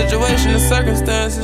situation, the circumstances.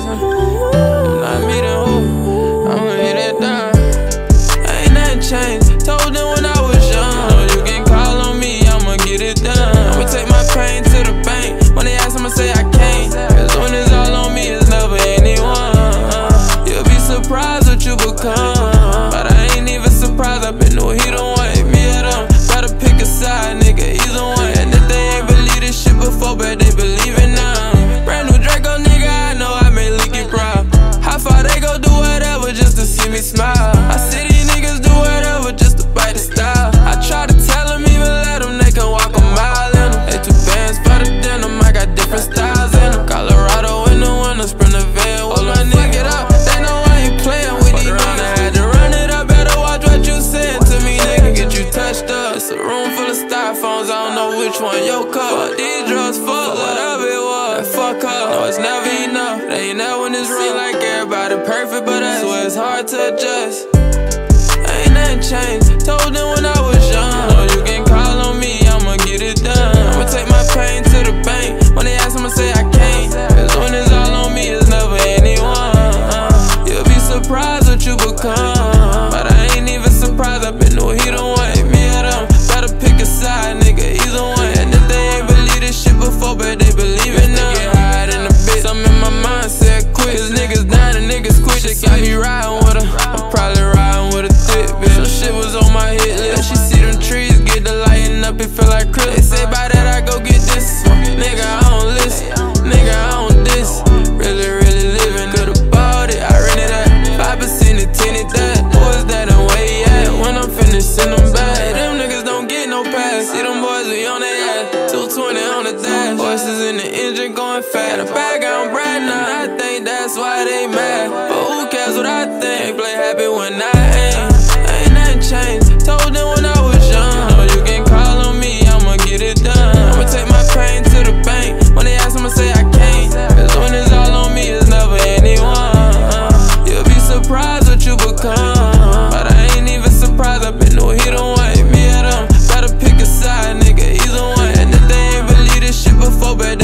Not me, then who? I'ma hit it down. Ain't nothing changed. Told them when I was young, you can call on me, I'ma get it done. I'ma take my pain to the bank. When they ask, I'ma say I can't. Cause when it's all on me, it's never anyone. You'll be surprised what you become. But I ain't even surprised, I been knew he don't want me or them. Gotta pick a side, nigga, either one. And if they ain't believe this shit before, but they believe it now. Brand new Draco, nigga, I know I made Leaky proud. How far they go do whatever just to see me smile. I see these niggas do whatever just to bite the style. I try to tell them, even let them, they can walk a mile in them. They 2 bands for the denim, I got different styles in them. Colorado in the winter, sprint the van, hold my nigga up. They know I ain't playing with these niggas. I had to run it up, better watch what you saying to me, nigga. Get you touched up. It's a room full of styrofoams, I don't know which one your cup. These drugs fuck, whatever it was, fuck up. No, it's never enough. They ain't never when it's real like everybody perfect, but I swear it's hard to adjust. Ain't nothing changed. Told them when I was young, you can call on me, I'ma get it done. I'ma take my pain to the bank. When they ask, I'ma say I can't. Cause when it's all on me, it's never anyone. You'll be surprised what you become. But I ain't even surprised, I been knew he don't want me or them. Gotta pick a side, nigga, either one. And if they ain't believe this shit before, but they believe it now. Get high in the bitch, I'm in my mindset quick. Cause niggas dying and niggas quit. Shit got me riding with her, I'm probably riding with a thick bitch. Some shit was on my hit list. She see them trees get the lighting up, it feel like Chris. They say by that I go get this. Nigga, I don't listen. Nigga, I don't diss. Really, really living. Could've bought it, I rented that. 5% it, 10 it that. Boys that and where he at? When I'm finished, send them back. Hey, them niggas don't get no pass. See them boys, we on their ass. 220 on the dash. Horses in the engine going fast. The bag on Brad now. I think that's why they mad. But who cares what I think? Play happy when I ain't. Ain't nothing changed. Told them when I was young, you can call on me, I'ma get it done. I'ma take my pain to the bank. When they ask, I'ma say I can't. Cause when it's all on me, it's never anyone. You'll be surprised what you become. But I ain't even surprised, I been knew he don't want me or them. Gotta pick a side, nigga, either one. And if they ain't believe this shit before, but